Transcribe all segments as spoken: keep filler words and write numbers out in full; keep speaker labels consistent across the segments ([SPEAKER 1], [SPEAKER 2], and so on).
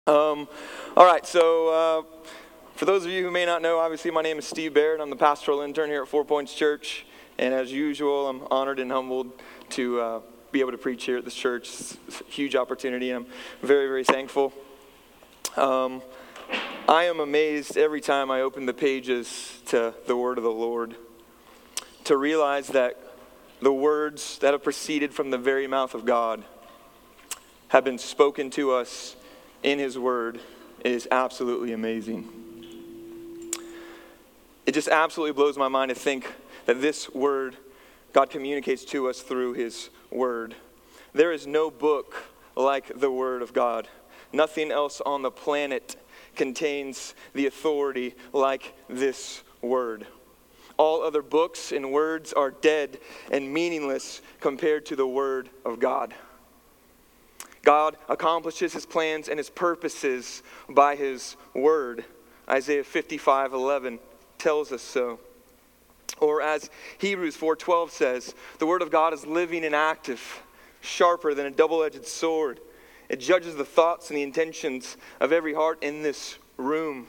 [SPEAKER 1] Um, all right, so uh, for those of you who may not know, obviously my name is Steve Barrett. I'm the pastoral intern here at Four Points Church, and as usual, I'm honored and humbled to uh, be able to preach here at this church. It's a huge opportunity, and I'm very, very thankful. Um, I am amazed every time I open the pages to the Word of the Lord to realize that the words that have proceeded from the very mouth of God have been spoken to us in His Word. It is absolutely amazing. It just absolutely blows my mind to think that this Word God communicates to us through His Word. There is no book like the Word of God. Nothing else on the planet contains the authority like this Word. All other books and words are dead and meaningless compared to the Word of God. God accomplishes His plans and His purposes by His Word. Isaiah fifty-five eleven tells us so. Or as Hebrews four twelve says, the Word of God is living and active, sharper than a double-edged sword. It judges the thoughts and the intentions of every heart in this room.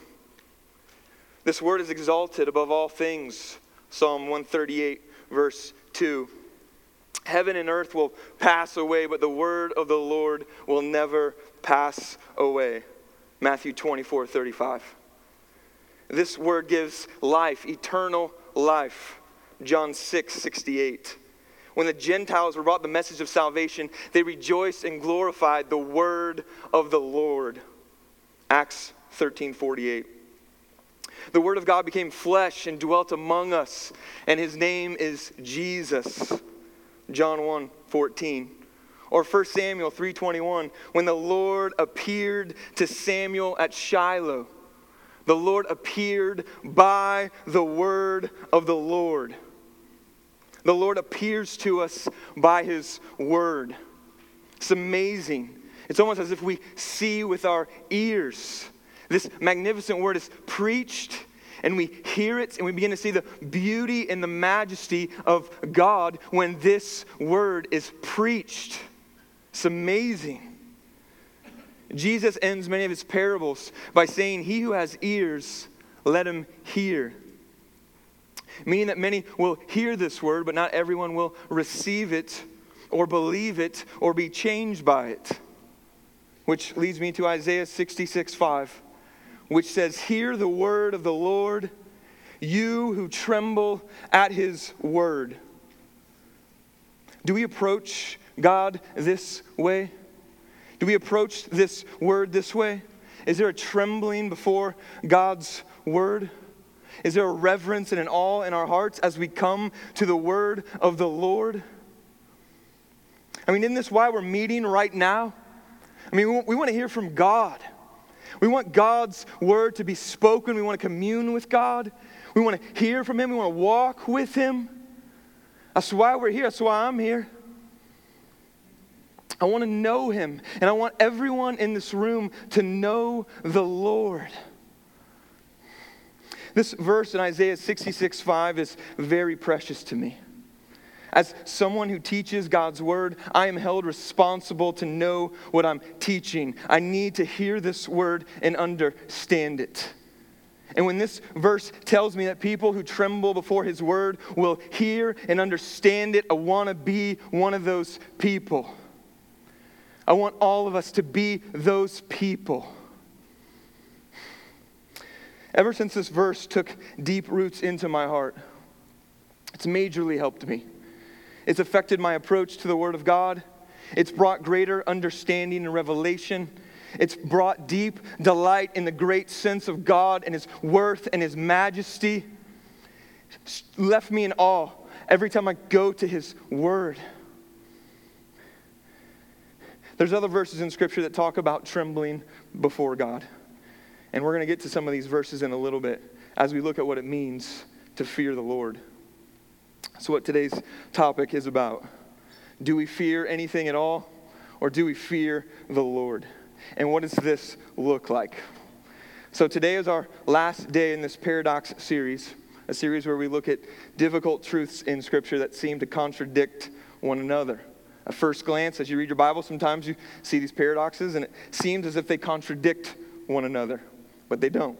[SPEAKER 1] This Word is exalted above all things. Psalm one thirty-eight, verse two. Heaven and earth will pass away, but the word of the Lord will never pass away. Matthew twenty-four thirty-five. This word gives life, eternal life. John six sixty-eight. When the Gentiles were brought the message of salvation, they rejoiced and glorified the word of the Lord. Acts thirteen forty-eight. The Word of God became flesh and dwelt among us, and His name is Jesus. John one fourteen. Or First Samuel three twenty-one, when the Lord appeared to Samuel at Shiloh. The Lord appeared by the word of the Lord. The Lord appears to us by His word. It's amazing. It's almost as if we see with our ears. This magnificent word is preached, and we hear it, and we begin to see the beauty and the majesty of God when this word is preached. It's amazing. Jesus ends many of His parables by saying, "He who has ears, let him hear." Meaning that many will hear this word, but not everyone will receive it or believe it or be changed by it. Which leads me to Isaiah sixty-six five. Which says, "Hear the word of the Lord, you who tremble at His word." Do we approach God this way? Do we approach this word this way? Is there a trembling before God's word? Is there a reverence and an awe in our hearts as we come to the word of the Lord? I mean, isn't this why we're meeting right now? I mean, we want to hear from God. We want God's word to be spoken. We want to commune with God. We want to hear from Him. We want to walk with Him. That's why we're here. That's why I'm here. I want to know Him. And I want everyone in this room to know the Lord. This verse in Isaiah sixty-six five is very precious to me. As someone who teaches God's word, I am held responsible to know what I'm teaching. I need to hear this word and understand it. And when this verse tells me that people who tremble before His word will hear and understand it, I want to be one of those people. I want all of us to be those people. Ever since this verse took deep roots into my heart, it's majorly helped me. It's affected my approach to the Word of God. It's brought greater understanding and revelation. It's brought deep delight in the great sense of God and His worth and His majesty. It's left me in awe every time I go to His Word. There's other verses in Scripture that talk about trembling before God. And we're going to get to some of these verses in a little bit as we look at what it means to fear the Lord. So what today's topic is about. Do we fear anything at all? Or do we fear the Lord? And what does this look like? So today is our last day in this Paradox series. A series where we look at difficult truths in Scripture that seem to contradict one another. At first glance, as you read your Bible, sometimes you see these paradoxes, and it seems as if they contradict one another, but they don't.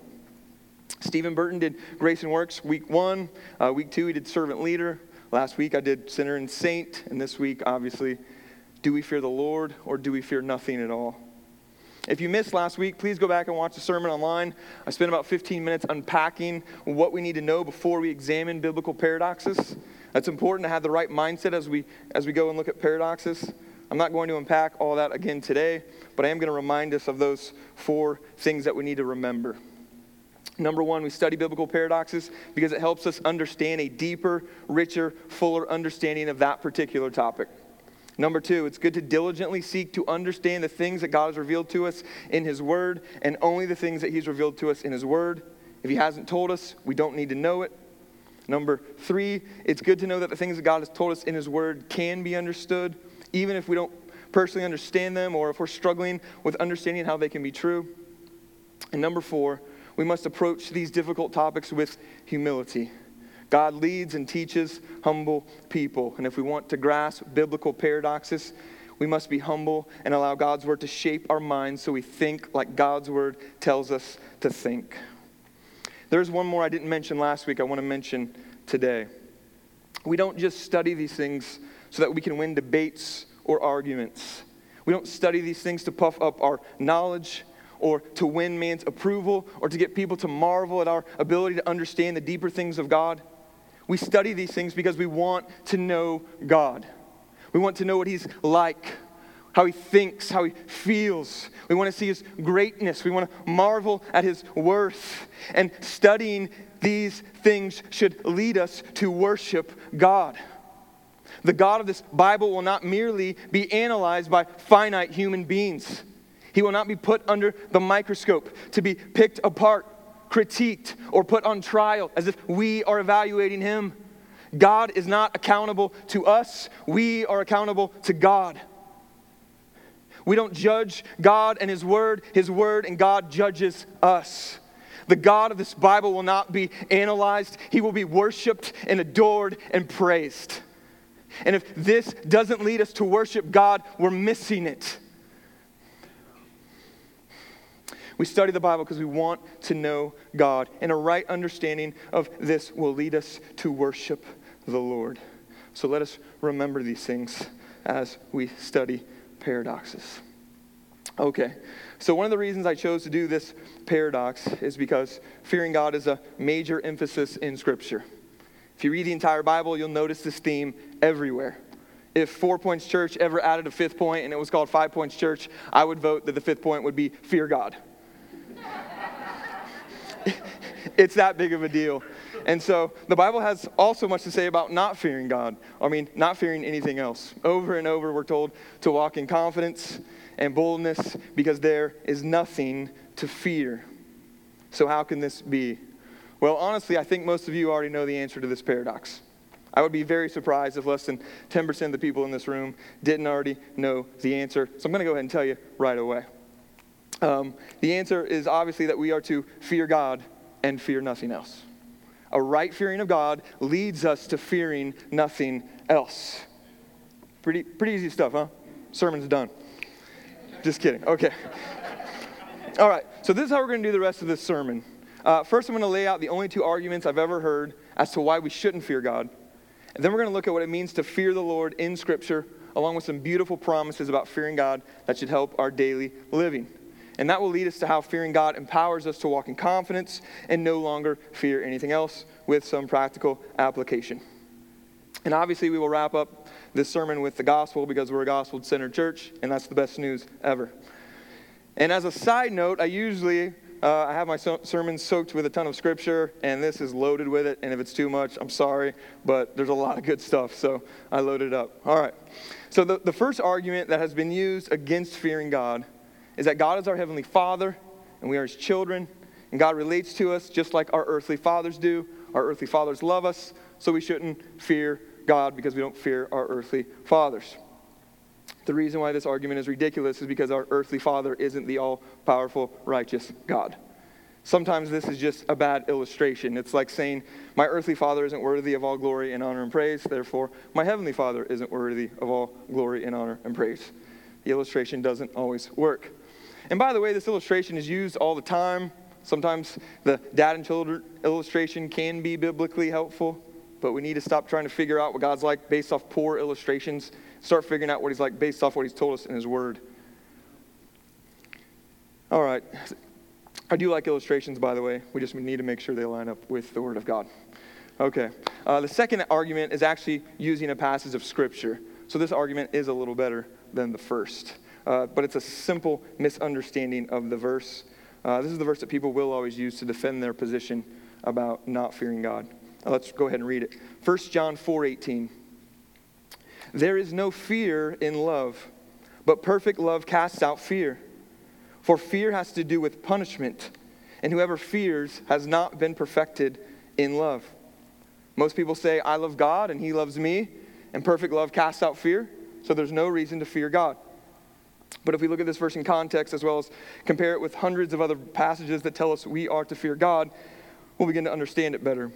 [SPEAKER 1] Stephen Burton did Grace and Works week one. Uh, week two, he did Servant Leader. Last week, I did Sinner and Saint. And this week, obviously, do we fear the Lord or do we fear nothing at all? If you missed last week, please go back and watch the sermon online. I spent about fifteen minutes unpacking what we need to know before we examine biblical paradoxes. It's important to have the right mindset as we as we go and look at paradoxes. I'm not going to unpack all that again today, but I am going to remind us of those four things that we need to remember. Number one, we study biblical paradoxes because it helps us understand a deeper, richer, fuller understanding of that particular topic. Number two, it's good to diligently seek to understand the things that God has revealed to us in His Word, and only the things that He's revealed to us in His Word. If He hasn't told us, we don't need to know it. Number three, it's good to know that the things that God has told us in His Word can be understood, even if we don't personally understand them or if we're struggling with understanding how they can be true. And number four, we must approach these difficult topics with humility. God leads and teaches humble people. And if we want to grasp biblical paradoxes, we must be humble and allow God's Word to shape our minds so we think like God's Word tells us to think. There's one more I didn't mention last week I want to mention today. We don't just study these things so that we can win debates or arguments. We don't study these things to puff up our knowledge or to win man's approval or to get people to marvel at our ability to understand the deeper things of God. We study these things because we want to know God. We want to know what He's like, how He thinks, how He feels. We want to see His greatness. We want to marvel at His worth. And studying these things should lead us to worship God. The God of this Bible will not merely be analyzed by finite human beings. He will not be put under the microscope to be picked apart, critiqued, or put on trial as if we are evaluating Him. God is not accountable to us. We are accountable to God. We don't judge God and His Word. His Word and God judges us. The God of this Bible will not be analyzed. He will be worshiped and adored and praised. And if this doesn't lead us to worship God, we're missing it. We study the Bible because we want to know God. And a right understanding of this will lead us to worship the Lord. So let us remember these things as we study paradoxes. Okay, so one of the reasons I chose to do this paradox is because fearing God is a major emphasis in Scripture. If you read the entire Bible, you'll notice this theme everywhere. If Four Points Church ever added a fifth point and it was called Five Points Church, I would vote that the fifth point would be fear God. It's that big of a deal. And so the Bible has also much to say about not fearing God. I mean, not fearing anything else. Over and over we're told to walk in confidence and boldness because there is nothing to fear. So how can this be? Well, honestly, I think most of you already know the answer to this paradox. I would be very surprised if less than ten percent of the people in this room didn't already know the answer. So I'm going to go ahead and tell you right away. Um, the answer is obviously that we are to fear God and fear nothing else. A right fearing of God leads us to fearing nothing else. Pretty, pretty easy stuff, huh? Sermon's done. Just kidding. Okay. All right. So this is how we're going to do the rest of this sermon. Uh, first, I'm going to lay out the only two arguments I've ever heard as to why we shouldn't fear God. And then we're going to look at what it means to fear the Lord in Scripture, along with some beautiful promises about fearing God that should help our daily living. And that will lead us to how fearing God empowers us to walk in confidence and no longer fear anything else with some practical application. And obviously we will wrap up this sermon with the gospel because we're a gospel-centered church, and that's the best news ever. And as a side note, I usually uh, I have my so- sermons soaked with a ton of scripture, and this is loaded with it. And if it's too much, I'm sorry, but there's a lot of good stuff, so I loaded it up. All right. So the, the first argument that has been used against fearing God is that God is our Heavenly Father, and we are His children, and God relates to us just like our earthly fathers do. Our earthly fathers love us, so we shouldn't fear God because we don't fear our earthly fathers. The reason why this argument is ridiculous is because our earthly father isn't the all-powerful, righteous God. Sometimes this is just a bad illustration. It's like saying, my earthly father isn't worthy of all glory and honor and praise, therefore my heavenly Father isn't worthy of all glory and honor and praise. The illustration doesn't always work. And by the way, this illustration is used all the time. Sometimes the dad and children illustration can be biblically helpful, but we need to stop trying to figure out what God's like based off poor illustrations. Start figuring out what he's like based off what he's told us in his word. All right. I do like illustrations, by the way. We just need to make sure they line up with the word of God. Okay. Uh, the second argument is actually using a passage of Scripture. So this argument is a little better than the first. Uh, but it's a simple misunderstanding of the verse. Uh, this is the verse that people will always use to defend their position about not fearing God. Uh, let's go ahead and read it. First John four eighteen. There is no fear in love, but perfect love casts out fear. For fear has to do with punishment, and whoever fears has not been perfected in love. Most people say, I love God and he loves me, and perfect love casts out fear, so there's no reason to fear God. But if we look at this verse in context, as well as compare it with hundreds of other passages that tell us we are to fear God, we'll begin to understand it better.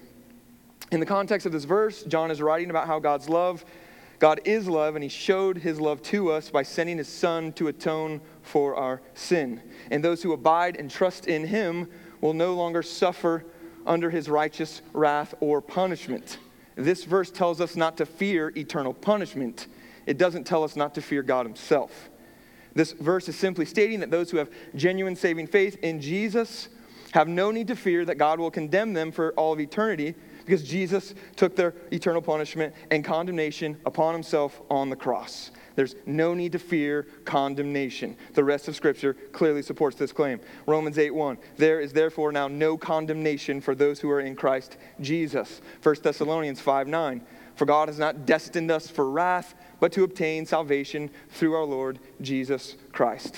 [SPEAKER 1] In the context of this verse, John is writing about how God's love, God is love, and he showed his love to us by sending his Son to atone for our sin. And those who abide and trust in him will no longer suffer under his righteous wrath or punishment. This verse tells us not to fear eternal punishment. It doesn't tell us not to fear God himself. This verse is simply stating that those who have genuine saving faith in Jesus have no need to fear that God will condemn them for all of eternity, because Jesus took their eternal punishment and condemnation upon himself on the cross. There's no need to fear condemnation. The rest of Scripture clearly supports this claim. Romans eight one, there is therefore now no condemnation for those who are in Christ Jesus. First Thessalonians five nine, for God has not destined us for wrath, but to obtain salvation through our Lord Jesus Christ.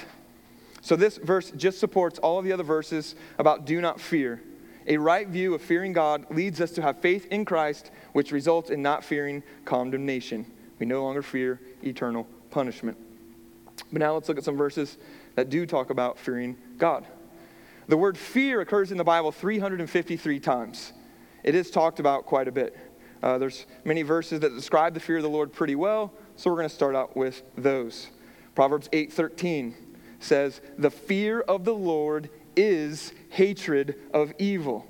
[SPEAKER 1] So this verse just supports all of the other verses about do not fear. A right view of fearing God leads us to have faith in Christ, which results in not fearing condemnation. We no longer fear eternal punishment. But now let's look at some verses that do talk about fearing God. The word fear occurs in the Bible three hundred fifty-three times. It is talked about quite a bit. Uh, there's many verses that describe the fear of the Lord pretty well, so we're going to start out with those. Proverbs eight thirteen says, the fear of the Lord is hatred of evil.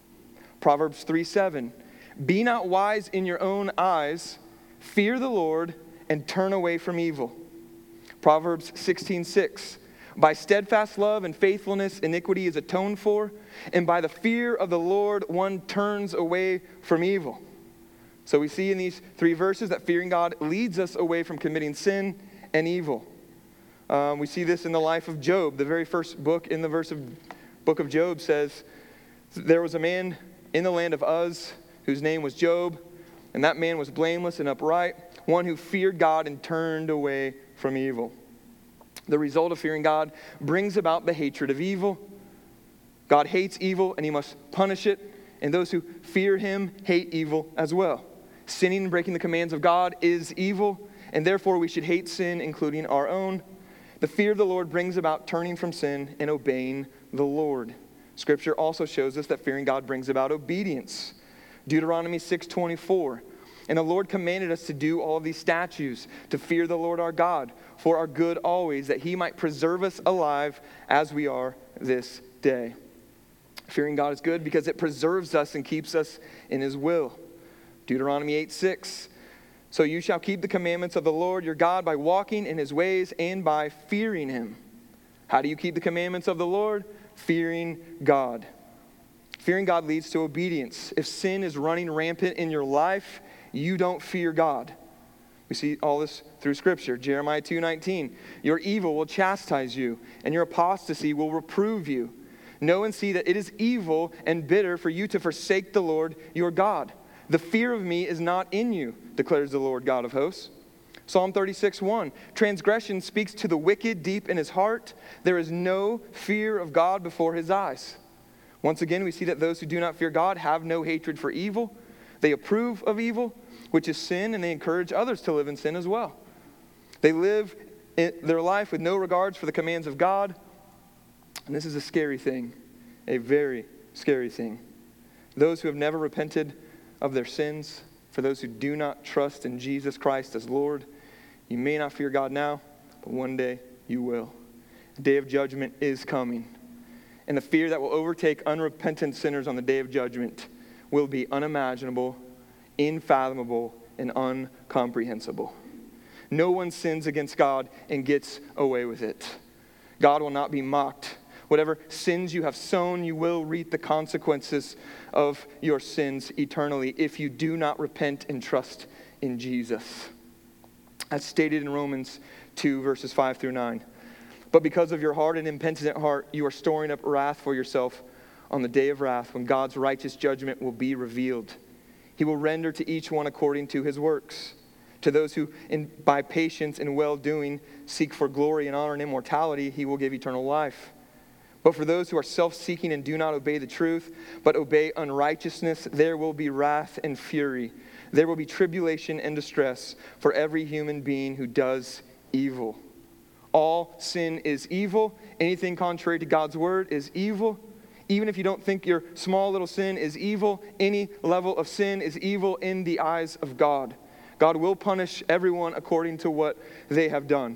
[SPEAKER 1] Proverbs three seven, be not wise in your own eyes, fear the Lord and turn away from evil. Proverbs sixteen six, by steadfast love and faithfulness iniquity is atoned for, and by the fear of the Lord one turns away from evil. So we see in these three verses that fearing God leads us away from committing sin and evil. Um, we see this in the life of Job. The very first book in the verse of book of Job says, there was a man in the land of Uz whose name was Job, and that man was blameless and upright, one who feared God and turned away from evil. The result of fearing God brings about the hatred of evil. God hates evil and he must punish it, and those who fear him hate evil as well. Sinning and breaking the commands of God is evil, and therefore we should hate sin, including our own. The fear of the Lord brings about turning from sin and obeying the Lord. Scripture also shows us that fearing God brings about obedience. Deuteronomy six twenty-four, and the Lord commanded us to do all of these statutes, to fear the Lord our God, for our good always, that he might preserve us alive as we are this day. Fearing God is good because it preserves us and keeps us in his will. Deuteronomy eight six, so you shall keep the commandments of the Lord your God by walking in his ways and by fearing him. How do you keep the commandments of the Lord? Fearing God. Fearing God leads to obedience. If sin is running rampant in your life, you don't fear God. We see all this through Scripture. Jeremiah two nineteen, your evil will chastise you, and your apostasy will reprove you. Know and see that it is evil and bitter for you to forsake the Lord your God. The fear of me is not in you, declares the Lord God of hosts. Psalm thirty-six one, transgression speaks to the wicked deep in his heart. There is no fear of God before his eyes. Once again, we see that those who do not fear God have no hatred for evil. They approve of evil, which is sin, and they encourage others to live in sin as well. They live in their life with no regards for the commands of God. And this is a scary thing. a very scary thing. Those who have never repented of their sins, for those who do not trust in Jesus Christ as Lord, you may not fear God now, but one day you will. The day of judgment is coming. And the fear that will overtake unrepentant sinners on the day of judgment will be unimaginable, unfathomable, and incomprehensible. No one sins against God and gets away with it. God will not be mocked. Whatever sins you have sown, you will reap the consequences of your sins eternally if you do not repent and trust in Jesus. As stated in Romans two, verses five through nine. But because of your hard and impenitent heart, you are storing up wrath for yourself on the day of wrath, when God's righteous judgment will be revealed. He will render to each one according to his works. To those who, in, by patience and well-doing, seek for glory and honor and immortality, he will give eternal life. But for those who are self-seeking and do not obey the truth, but obey unrighteousness, there will be wrath and fury. There will be tribulation and distress for every human being who does evil. All sin is evil. Anything contrary to God's word is evil. Even if you don't think your small little sin is evil, any level of sin is evil in the eyes of God. God will punish everyone according to what they have done.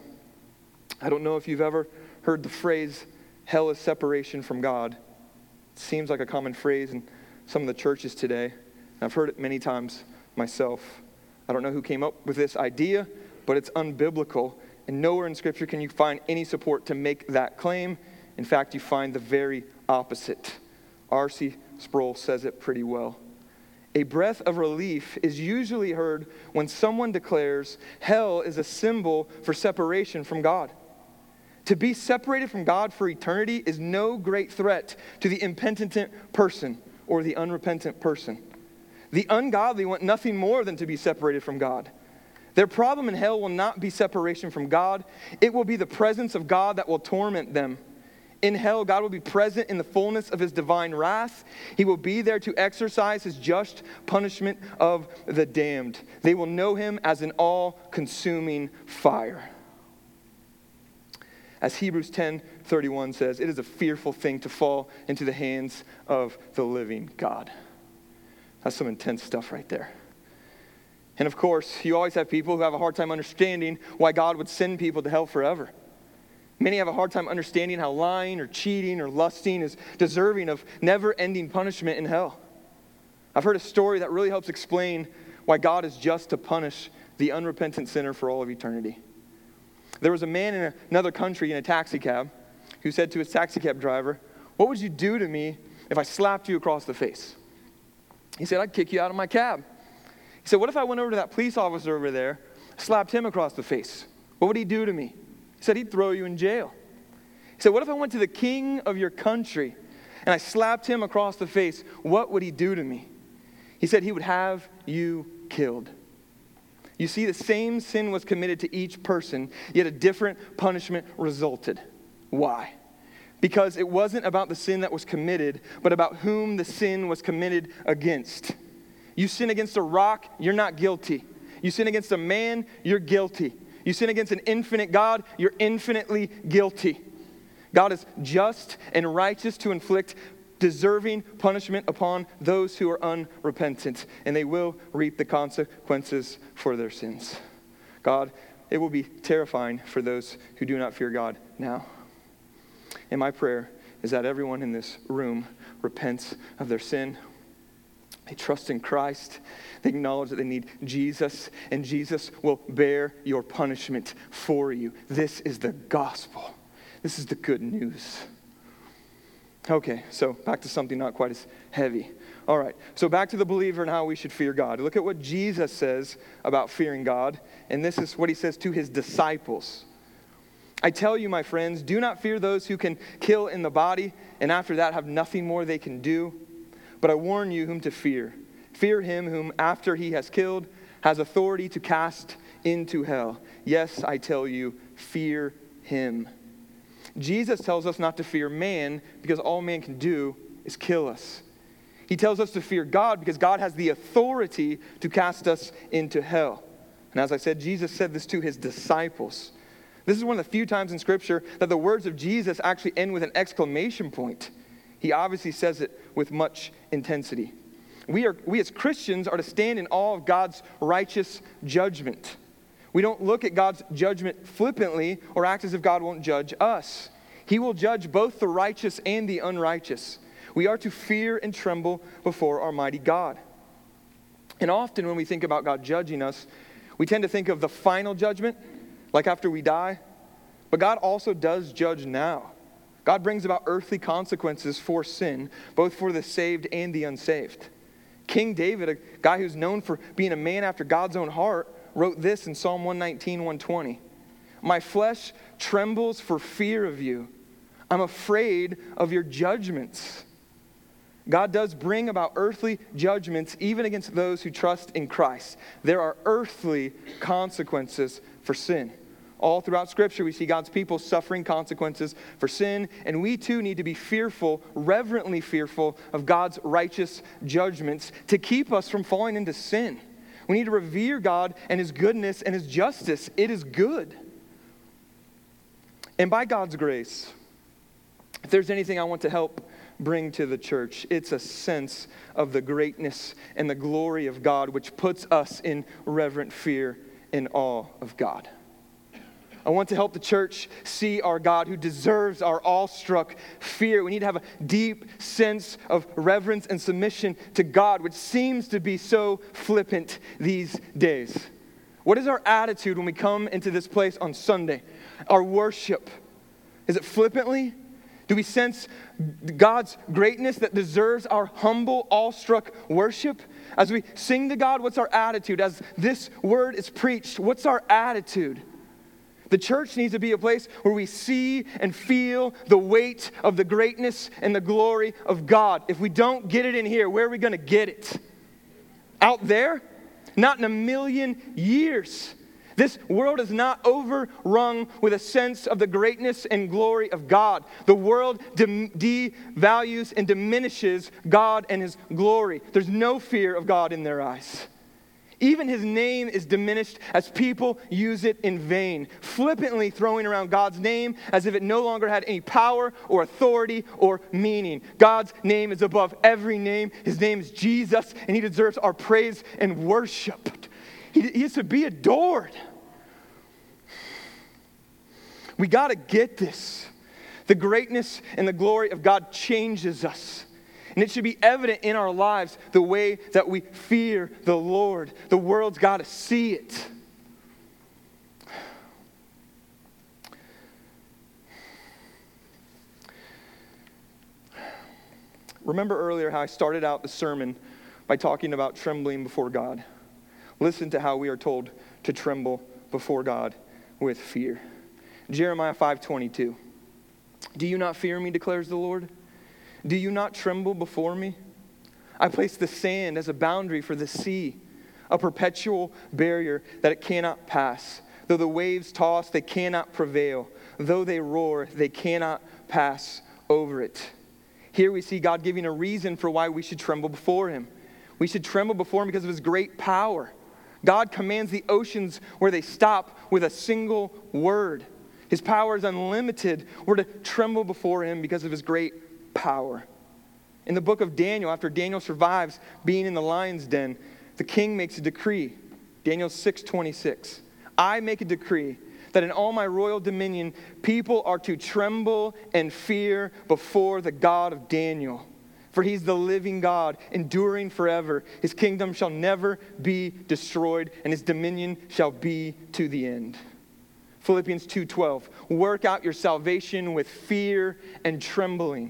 [SPEAKER 1] I don't know if you've ever heard the phrase, hell is separation from God. It seems like a common phrase in some of the churches today. I've heard it many times myself. I don't know who came up with this idea, but it's unbiblical. And nowhere in Scripture can you find any support to make that claim. In fact, you find the very opposite. R C Sproul says it pretty well. A breath of relief is usually heard when someone declares hell is a symbol for separation from God. To be separated from God for eternity is no great threat to the impenitent person or the unrepentant person. The ungodly want nothing more than to be separated from God. Their problem in hell will not be separation from God. It will be the presence of God that will torment them. In hell, God will be present in the fullness of his divine wrath. He will be there to exercise his just punishment of the damned. They will know him as an all-consuming fire. As Hebrews ten thirty-one says, it is a fearful thing to fall into the hands of the living God. That's some intense stuff right there. And of course, you always have people who have a hard time understanding why God would send people to hell forever. Many have a hard time understanding how lying or cheating or lusting is deserving of never-ending punishment in hell. I've heard a story that really helps explain why God is just to punish the unrepentant sinner for all of eternity. There was a man in another country in a taxi cab who said to his taxi cab driver, "What would you do to me if I slapped you across the face?" He said, "I'd kick you out of my cab." He said, "What if I went over to that police officer over there, slapped him across the face? What would he do to me?" He said, "He'd throw you in jail." He said, "What if I went to the king of your country and I slapped him across the face? What would he do to me?" He said, "He would have you killed." You see, the same sin was committed to each person, yet a different punishment resulted. Why? Because it wasn't about the sin that was committed, but about whom the sin was committed against. You sin against a rock, you're not guilty. You sin against a man, you're guilty. You sin against an infinite God, you're infinitely guilty. God is just and righteous to inflict deserving punishment upon those who are unrepentant, and they will reap the consequences for their sins. God, it will be terrifying for those who do not fear God now. And my prayer is that everyone in this room repents of their sin. They trust in Christ. They acknowledge that they need Jesus, and Jesus will bear your punishment for you. This is the gospel. This is the good news. Okay, so back to something not quite as heavy. All right, so back to the believer and how we should fear God. Look at what Jesus says about fearing God, and this is what he says to his disciples. "I tell you, my friends, do not fear those who can kill in the body, and after that have nothing more they can do. But I warn you whom to fear. Fear him whom, after he has killed, has authority to cast into hell. Yes, I tell you, fear him." Jesus tells us not to fear man because all man can do is kill us. He tells us to fear God because God has the authority to cast us into hell. And as I said, Jesus said this to his disciples. This is one of the few times in Scripture that the words of Jesus actually end with an exclamation point. He obviously says it with much intensity. We are, we as Christians are to stand in awe of God's righteous judgment. We don't look at God's judgment flippantly or act as if God won't judge us. He will judge both the righteous and the unrighteous. We are to fear and tremble before our mighty God. And often when we think about God judging us, we tend to think of the final judgment, like after we die. But God also does judge now. God brings about earthly consequences for sin, both for the saved and the unsaved. King David, a guy who's known for being a man after God's own heart, wrote this in Psalm one nineteen, one twenty. My flesh trembles for fear of you. I'm afraid of your judgments. God does bring about earthly judgments even against those who trust in Christ. There are earthly consequences for sin. All throughout Scripture, we see God's people suffering consequences for sin, and we too need to be fearful, reverently fearful of God's righteous judgments to keep us from falling into sin. We need to revere God and His goodness and His justice. It is good. And by God's grace, if there's anything I want to help bring to the church, it's a sense of the greatness and the glory of God, which puts us in reverent fear and awe of God. I want to help the church see our God who deserves our awestruck fear. We need to have a deep sense of reverence and submission to God, which seems to be so flippant these days. What is our attitude when we come into this place on Sunday? Our worship. Is it flippantly? Do we sense God's greatness that deserves our humble, awestruck worship? As we sing to God, what's our attitude? As this word is preached, what's our attitude? The church needs to be a place where we see and feel the weight of the greatness and the glory of God. If we don't get it in here, where are we going to get it? Out there? Not in a million years. This world is not overrun with a sense of the greatness and glory of God. The world de- devalues and diminishes God and His glory. There's no fear of God in their eyes. Even His name is diminished as people use it in vain, flippantly throwing around God's name as if it no longer had any power or authority or meaning. God's name is above every name. His name is Jesus, and He deserves our praise and worship. He, he is to be adored. We got to get this. The greatness and the glory of God changes us. And it should be evident in our lives the way that we fear the Lord. The world's got to see it. Remember earlier how I started out the sermon by talking about trembling before God. Listen to how we are told to tremble before God with fear. Jeremiah five twenty-two. Do you not fear me, declares the Lord? Do you not tremble before me? I place the sand as a boundary for the sea, a perpetual barrier that it cannot pass. Though the waves toss, they cannot prevail. Though they roar, they cannot pass over it. Here we see God giving a reason for why we should tremble before Him. We should tremble before Him because of His great power. God commands the oceans where they stop with a single word. His power is unlimited. We're to tremble before Him because of His great power. In the book of Daniel, after Daniel survives being in the lion's den, the king makes a decree. Daniel six twenty-six. I make a decree that in all my royal dominion, people are to tremble and fear before the God of Daniel. For He's the living God, enduring forever. His kingdom shall never be destroyed, and His dominion shall be to the end. Philippians two twelve. Work out your salvation with fear and trembling.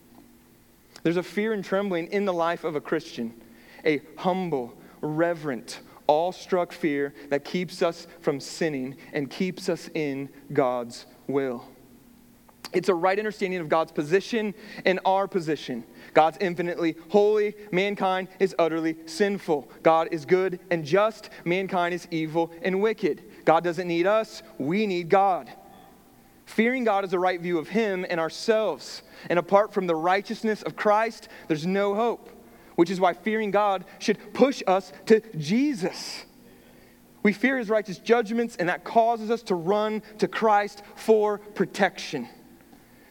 [SPEAKER 1] There's a fear and trembling in the life of a Christian. A humble, reverent, awestruck fear that keeps us from sinning and keeps us in God's will. It's a right understanding of God's position and our position. God's infinitely holy. Mankind is utterly sinful. God is good and just. Mankind is evil and wicked. God doesn't need us. We need God. Fearing God is a right view of Him and ourselves. And apart from the righteousness of Christ, there's no hope. Which is why fearing God should push us to Jesus. We fear His righteous judgments, and that causes us to run to Christ for protection.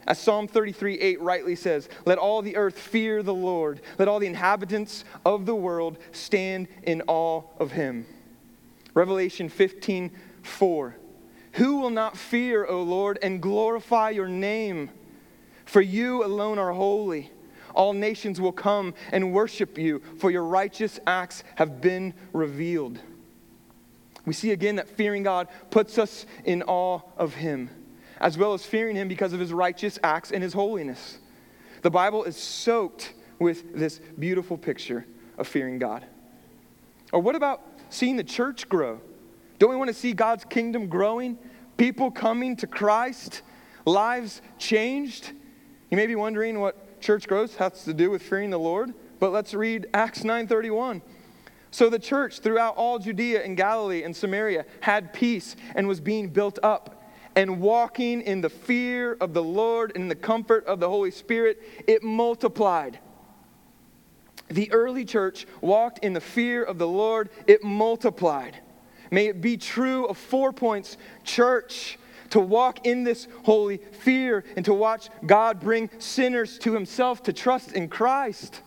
[SPEAKER 1] As Psalm thirty-three eight rightly says, let all the earth fear the Lord. Let all the inhabitants of the world stand in awe of him. Revelation fifteen four. Who will not fear, O Lord, and glorify your name? For you alone are holy. All nations will come and worship you, for your righteous acts have been revealed. We see again that fearing God puts us in awe of him, as well as fearing him because of his righteous acts and his holiness. The Bible is soaked with this beautiful picture of fearing God. Or what about seeing the church grow? Don't we want to see God's kingdom growing? People coming to Christ? Lives changed? You may be wondering what church growth has to do with fearing the Lord, but let's read Acts nine thirty-one. So the church throughout all Judea and Galilee and Samaria had peace and was being built up, and walking in the fear of the Lord and in the comfort of the Holy Spirit, it multiplied. The early church walked in the fear of the Lord, it multiplied. May it be true of Four Points Church to walk in this holy fear and to watch God bring sinners to himself to trust in Christ.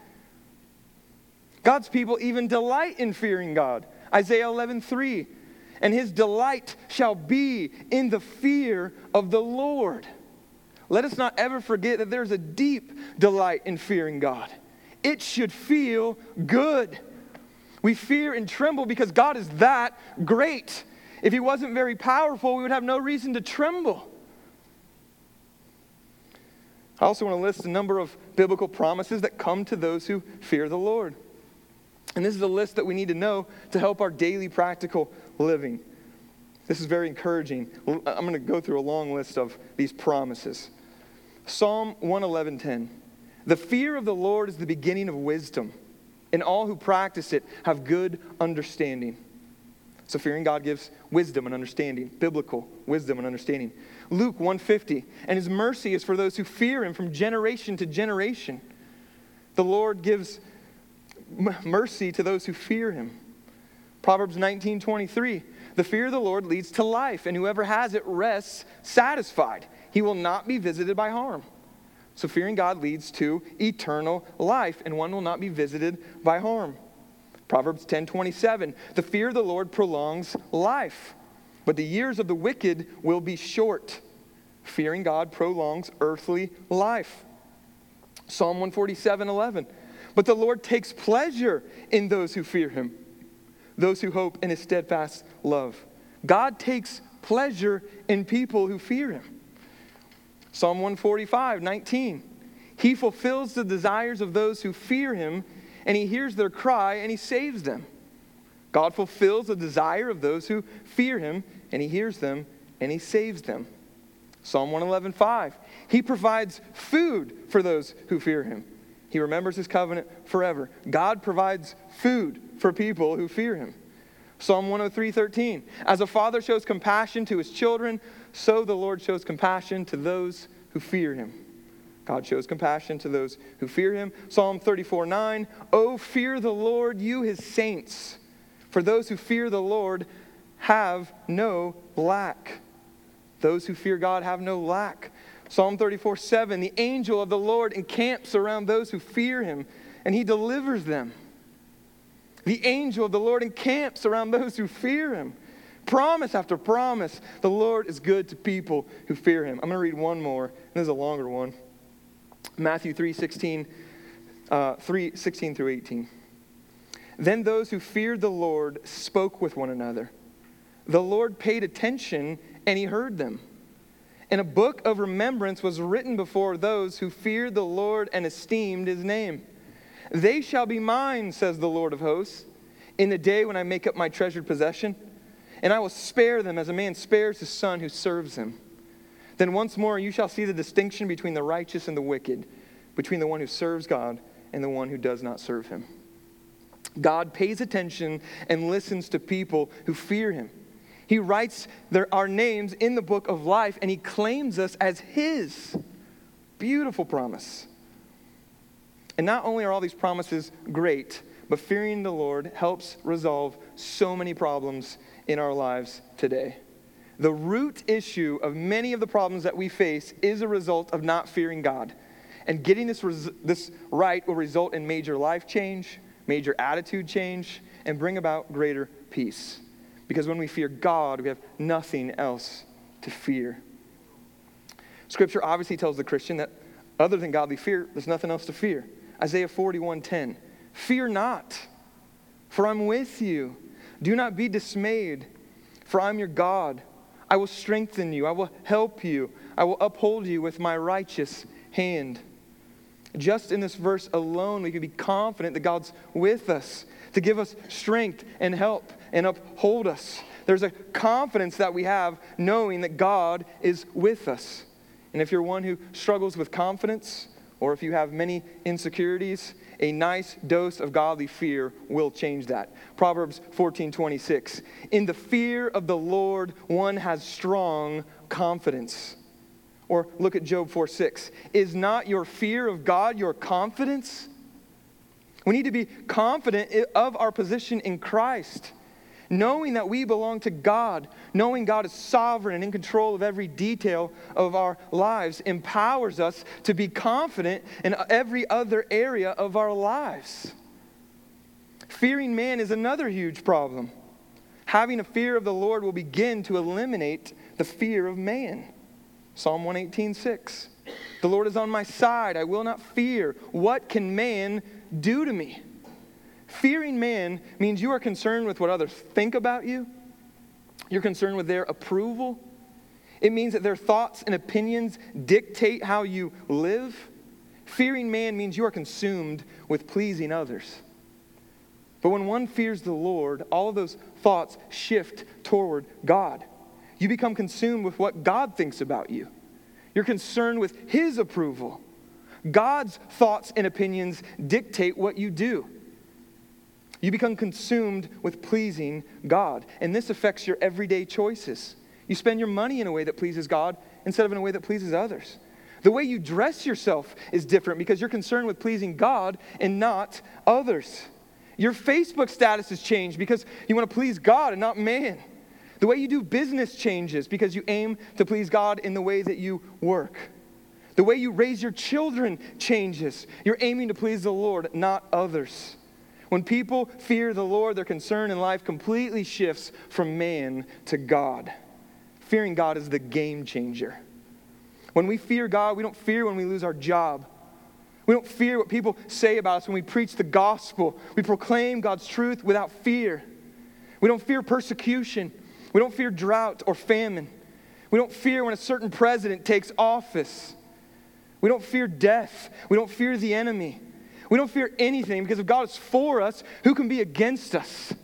[SPEAKER 1] God's people even delight in fearing God. Isaiah eleven three. And his delight shall be in the fear of the Lord. Let us not ever forget that there's a deep delight in fearing God. It should feel good. We fear and tremble because God is that great. If he wasn't very powerful, we would have no reason to tremble. I also want to list a number of biblical promises that come to those who fear the Lord. And this is a list that we need to know to help our daily practical living. This is very encouraging. I'm going to go through a long list of these promises. Psalm one eleven ten. The fear of the Lord is the beginning of wisdom, and all who practice it have good understanding. So fearing God gives wisdom and understanding, biblical wisdom and understanding. Luke one fifty, and his mercy is for those who fear him from generation to generation. The Lord gives m- mercy to those who fear him. Proverbs nineteen twenty-three, the fear of the Lord leads to life, and whoever has it rests satisfied. He will not be visited by harm. So fearing God leads to eternal life, and one will not be visited by harm. Proverbs ten twenty-seven, the fear of the Lord prolongs life, but the years of the wicked will be short. Fearing God prolongs earthly life. Psalm one forty-seven eleven, but the Lord takes pleasure in those who fear him, those who hope in his steadfast love. God takes pleasure in people who fear him. Psalm one forty-five nineteen, he fulfills the desires of those who fear him, and he hears their cry, and he saves them. God fulfills the desire of those who fear him, and he hears them, and he saves them. Psalm one eleven five, he provides food for those who fear him. He remembers his covenant forever. God provides food for people who fear him. Psalm one oh three thirteen, as a father shows compassion to his children, so the Lord shows compassion to those who fear him. God shows compassion to those who fear him. Psalm thirty-four nine, oh, fear the Lord, you his saints. For those who fear the Lord have no lack. Those who fear God have no lack. Psalm thirty-four seven, the angel of the Lord encamps around those who fear him, and he delivers them. The angel of the Lord encamps around those who fear him. Promise after promise, the Lord is good to people who fear him. I'm going to read one more. This is a longer one. Matthew three sixteen, uh, three sixteen through eighteen. Then those who feared the Lord spoke with one another. The Lord paid attention, and he heard them. And a book of remembrance was written before those who feared the Lord and esteemed his name. They shall be mine, says the Lord of hosts, in the day when I make up my treasured possession. And I will spare them as a man spares his son who serves him. Then once more you shall see the distinction between the righteous and the wicked, between the one who serves God and the one who does not serve him. God pays attention and listens to people who fear him. He writes their, our names in the book of life, and he claims us as his. Beautiful promise. And not only are all these promises great, but fearing the Lord helps resolve so many problems in our lives today.
[SPEAKER 2] the root issue of many of the problems that we face is a result of not fearing God. And getting this, res- this right will result in major life change, major attitude change, and bring about greater peace. Because when we fear God, we have nothing else to fear. Scripture obviously tells the Christian that other than godly fear, there's nothing else to fear. Isaiah forty-one ten, fear not, for I'm with you. Do not be dismayed, for I'm your God. I will strengthen you. I will help you. I will uphold you with my righteous hand. Just in this verse alone, we can be confident that God's with us to give us strength and help and uphold us. There's a confidence that we have knowing that God is with us. And if you're one who struggles with confidence, or if you have many insecurities, a nice dose of godly fear will change that. Proverbs fourteen twenty-six. In the fear of the Lord, one has strong confidence. Or look at Job four six. Is not your fear of God your confidence? We need to be confident of our position in Christ, knowing that we belong to God, knowing God is sovereign and in control of every detail of our lives, empowers us to be confident in every other area of our lives. Fearing man is another huge problem. Having a fear of the Lord will begin to eliminate the fear of man. Psalm one eighteen six. The Lord is on my side. I will not fear. What can man do to me? Fearing man means you are concerned with what others think about you. You're concerned with their approval. It means that their thoughts and opinions dictate how you live. Fearing man means you are consumed with pleasing others. But when one fears the Lord, all of those thoughts shift toward God. You become consumed with what God thinks about you. You're concerned with His approval. God's thoughts and opinions dictate what you do. You become consumed with pleasing God. And this affects your everyday choices. You spend your money in a way that pleases God instead of in a way that pleases others. The way you dress yourself is different because you're concerned with pleasing God and not others. Your Facebook status has changed because you want to please God and not man. The way you do business changes because you aim to please God in the way that you work. The way you raise your children changes. You're aiming to please the Lord, not others. When people fear the Lord, their concern in life completely shifts from man to God. Fearing God is the game changer. When we fear God, we don't fear when we lose our job. We don't fear what people say about us when we preach the gospel. We proclaim God's truth without fear. We don't fear persecution. We don't fear drought or famine. We don't fear when a certain president takes office. We don't fear death. We don't fear the enemy. We don't fear anything because if God is for us, who can be against us?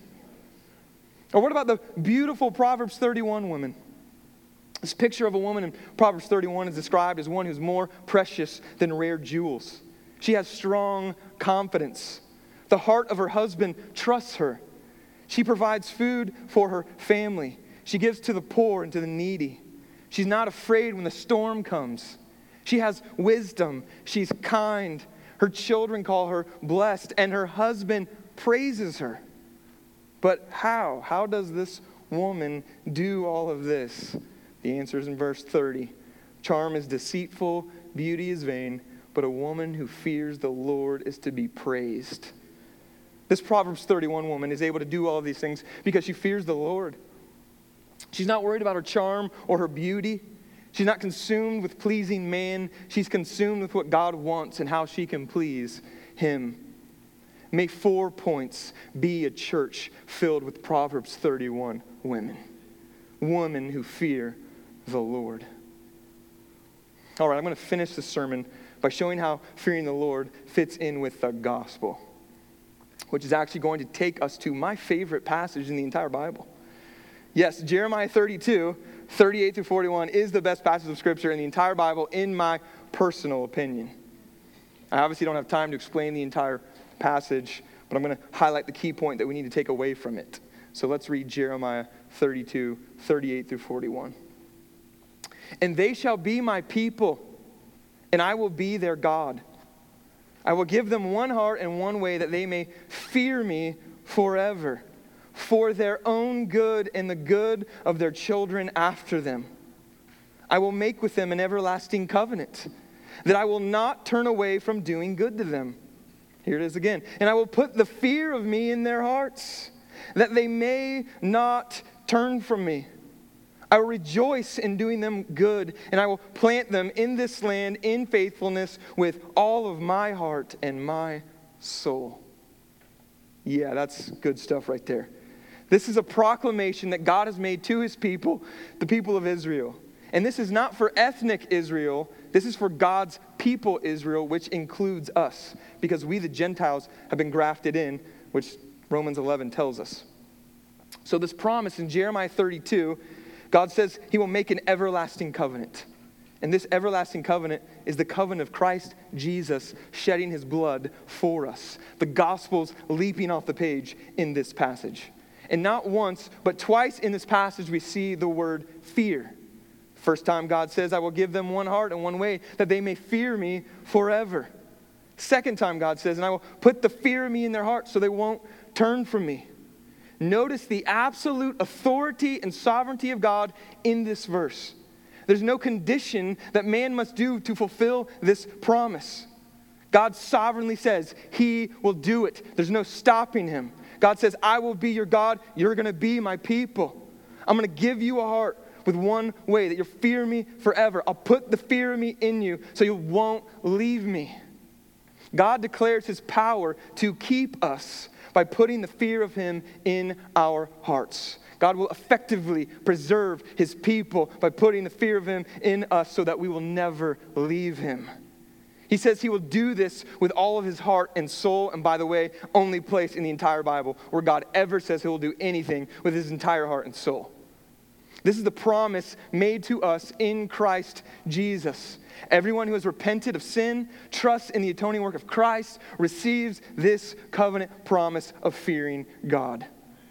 [SPEAKER 2] Or what about the beautiful Proverbs thirty-one woman? This picture of a woman in Proverbs thirty-one is described as one who's more precious than rare jewels. She has strong confidence. The heart of her husband trusts her. She provides food for her family. She gives to the poor and to the needy. She's not afraid when the storm comes. She has wisdom. She's kind. Her children call her blessed, and her husband praises her. But how? How does this woman do all of this? The answer is in verse thirty. Charm is deceitful, beauty is vain, but a woman who fears the Lord is to be praised. This Proverbs thirty-one woman is able to do all of these things because she fears the Lord. She's not worried about her charm or her beauty. She's not consumed with pleasing man. She's consumed with what God wants and how she can please Him. May four points be a church filled with Proverbs thirty-one women. Women who fear the Lord. All right, I'm going to finish this sermon by showing how fearing the Lord fits in with the gospel, which is actually going to take us to my favorite passage in the entire Bible. Yes, Jeremiah thirty-two, thirty-eight through forty-one is the best passage of Scripture in the entire Bible, in my personal opinion. I obviously don't have time to explain the entire passage, but I'm going to highlight the key point that we need to take away from it. So let's read Jeremiah thirty-two, thirty-eight through forty-one. And they shall be my people, and I will be their God. I will give them one heart and one way that they may fear me forever. for their own good and the good of their children after them. I will make with them an everlasting covenant, that I will not turn away from doing good to them. Here it is again. And I will put the fear of me in their hearts, that they may not turn from me. I will rejoice in doing them good, and I will plant them in this land in faithfulness with all of my heart and my soul. Yeah, that's good stuff right there. This is a proclamation that God has made to his people, the people of Israel. And this is not for ethnic Israel. This is for God's people Israel, which includes us, because we, the Gentiles, have been grafted in, which Romans eleven tells us. So this promise in Jeremiah thirty-two, God says he will make an everlasting covenant. And this everlasting covenant is the covenant of Christ Jesus shedding his blood for us. The gospel's leaping off the page in this passage. And not once, but twice in this passage we see the word fear. First time God says, I will give them one heart and one way, that they may fear me forever. Second time God says, and I will put the fear of me in their hearts so they won't turn from me. Notice the absolute authority and sovereignty of God in this verse. There's no condition that man must do to fulfill this promise. God sovereignly says he will do it. There's no stopping him. God says, I will be your God. You're going to be my people. I'm going to give you a heart with one way, that you'll fear me forever. I'll put the fear of me in you so you won't leave me. God declares his power to keep us by putting the fear of him in our hearts. God will effectively preserve his people by putting the fear of him in us so that we will never leave him. He says he will do this with all of his heart and soul. And by the way, only place in the entire Bible where God ever says he will do anything with his entire heart and soul. This is the promise made to us in Christ Jesus. Everyone who has repented of sin, trusts in the atoning work of Christ, receives this covenant promise of fearing God.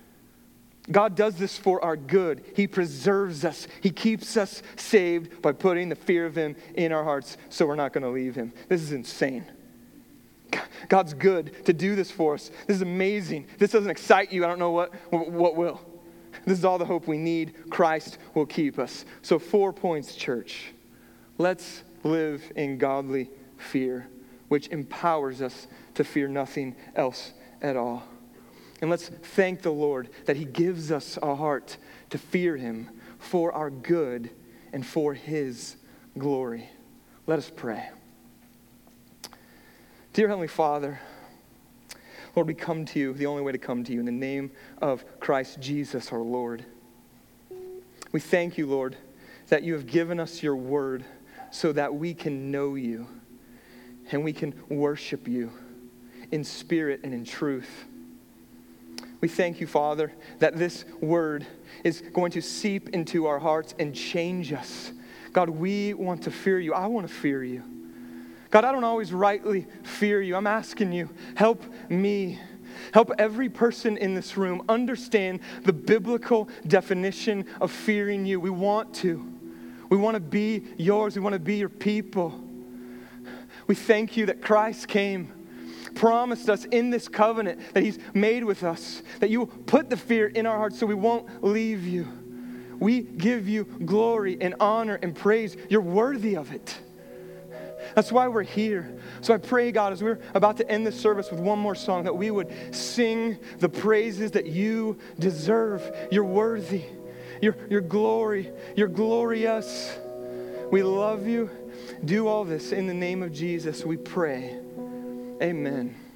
[SPEAKER 2] God does this for our good. He preserves us. He keeps us saved by putting the fear of him in our hearts so we're not going to leave him. This is insane. God's good to do this for us. This is amazing. This doesn't excite you. I don't know what, what will. This is all the hope we need. Christ will keep us. So four points, church. Let's live in godly fear, which empowers us to fear nothing else at all. And let's thank the Lord that he gives us a heart to fear him for our good and for his glory. Let us pray. Dear Heavenly Father, Lord, we come to you, the only way to come to you, in the name of Christ Jesus our Lord. We thank you, Lord, that you have given us your word so that we can know you and we can worship you in spirit and in truth. We thank you, Father, that this word is going to seep into our hearts and change us. God, we want to fear you. I want to fear you. God, I don't always rightly fear you. I'm asking you, help me. Help every person in this room understand the biblical definition of fearing you. We want to. We want to be yours. We want to be your people. We thank you that Christ came, promised us in this covenant that he's made with us, that you will put the fear in our hearts so we won't leave you. We give you glory and honor and praise. You're worthy of it. That's why we're here. So I pray, God, as we're about to end this service with one more song, that we would sing the praises that you deserve. You're worthy. Your, your glory. You're glorious. We love you. Do all this in the name of Jesus, we pray. Amen.